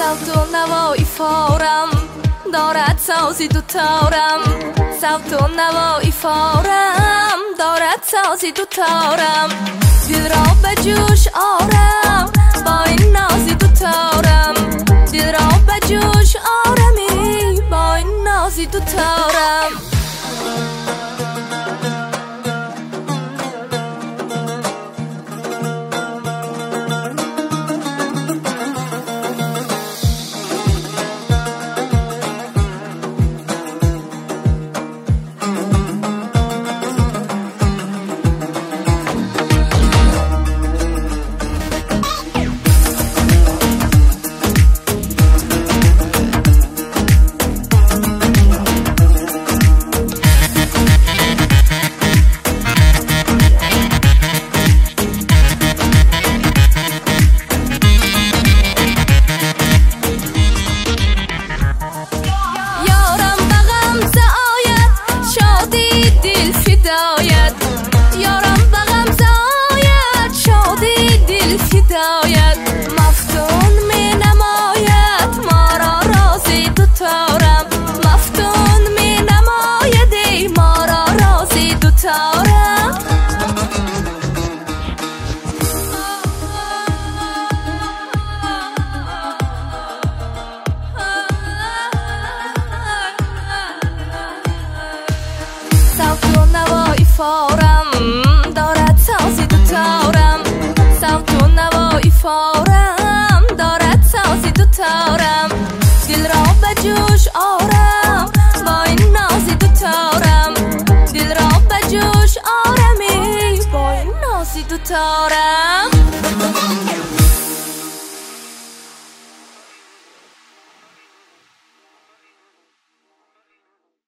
صوت و نوایی فارم دارد سازی دوتارم، صوت و نوایی فارم دارد سازی دوتارم، دل را به جوش آرم با این نازی دوتارم، دل را به جوش آرمی با این نازی دوتارم. مفتون می نماید ما را رازی دوتارم، مفتون می نماید ای ما را رازی دوتارم. صوت و نوایی فارم دارد سازی دوتارم، صوت و نوایی فارم دارد سازی دوتارم، دل را به جوش آرم با این نازی دوتارم، دل را به جوش آرمی با این نازی دوتارم.